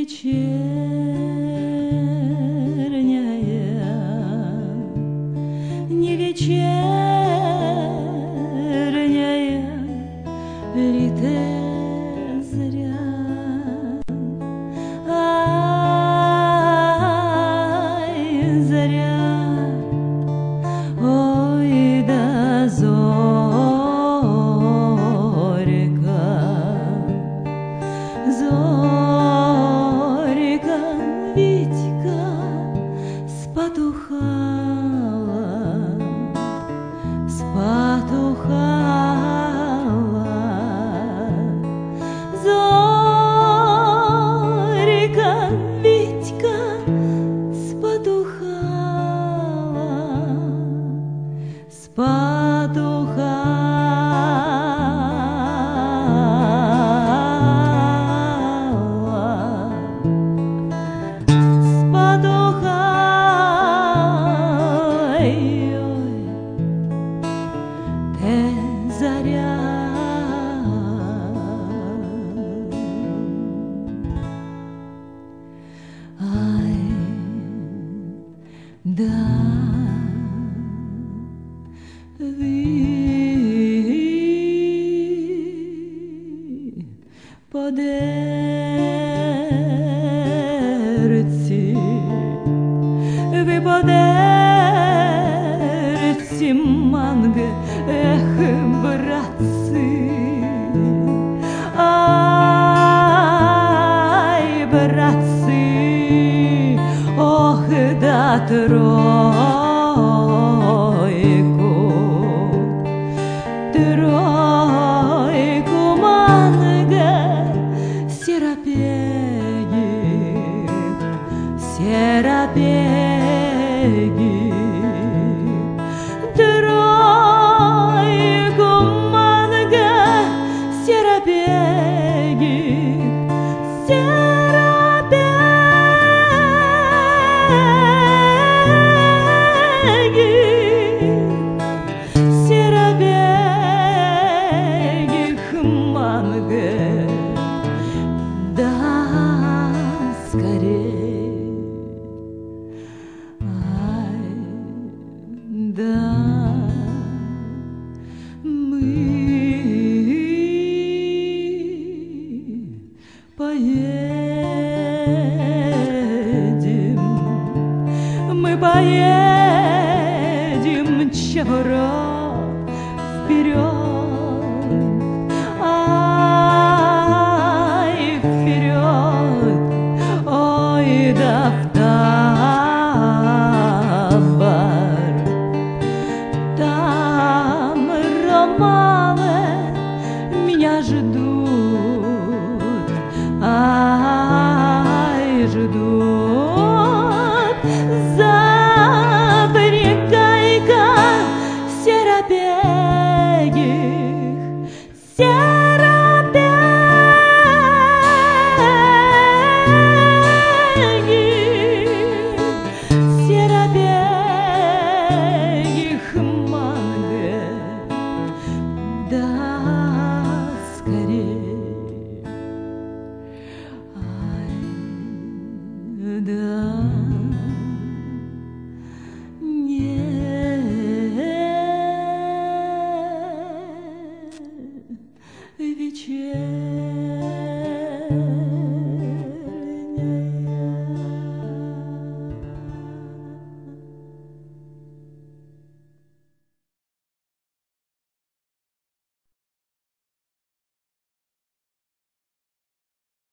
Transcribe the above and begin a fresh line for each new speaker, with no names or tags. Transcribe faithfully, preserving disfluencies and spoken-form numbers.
вечерняя, не вечерняя ли ты зря? Ай, заря, ой, да зорька, зорька, Витька спотухала, спотухала. Зорька, Витька спотухала, спотухала. Заря, ай, да, вы подерці, ви подерці, манго, эх, братцы, ай, братцы, ох, да тройку, тройку, манго, серапегик, серапегик. Да, скорей, ай, да, мы поедем, мы поедем, чего вперед.